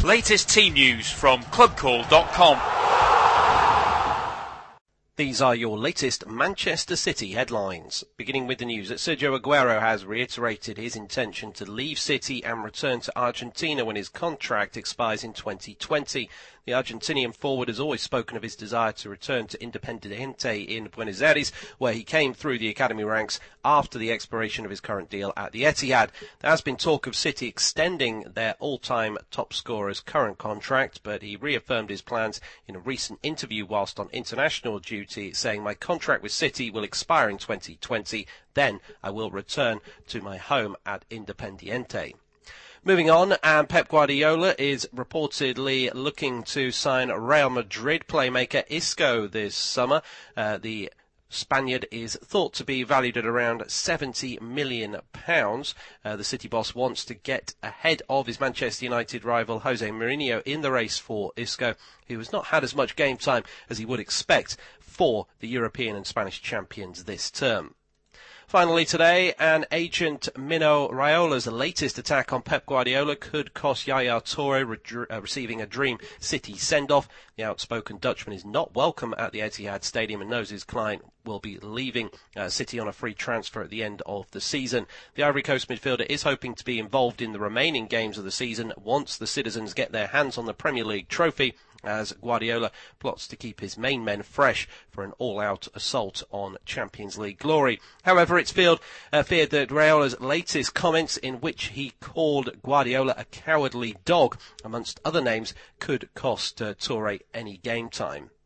Latest team news from clubcall.com. These are your latest Manchester City headlines. Beginning with the news that Sergio Aguero has reiterated his intention to leave City and return to Argentina when his contract expires in 2020. The Argentinian forward has always spoken of his desire to return to Independiente in Buenos Aires, where he came through the academy ranks after the expiration of his current deal at the Etihad. There has been talk of City extending their all-time top scorer's current contract, but he reaffirmed his plans in a recent interview whilst on international duty, saying, "My contract with City will expire in 2020, then I will return to my home at Independiente." Moving on, and Pep Guardiola is reportedly looking to sign Real Madrid playmaker Isco this summer. The Spaniard is thought to be valued at around £70 million. The City boss wants to get ahead of his Manchester United rival Jose Mourinho in the race for Isco, who has not had as much game time as he would expect for the European and Spanish champions this term. Finally today, an agent Mino Raiola's latest attack on Pep Guardiola could cost Yaya Toure receiving a dream City send-off. The outspoken Dutchman is not welcome at the Etihad Stadium and knows his client will be leaving City on a free transfer at the end of the season. The Ivory Coast midfielder is hoping to be involved in the remaining games of the season once the citizens get their hands on the Premier League trophy, as Guardiola plots to keep his main men fresh for an all-out assault on Champions League glory. However, it's feared that Raiola's latest comments, in which he called Guardiola a cowardly dog, amongst other names, could cost Toure any game time.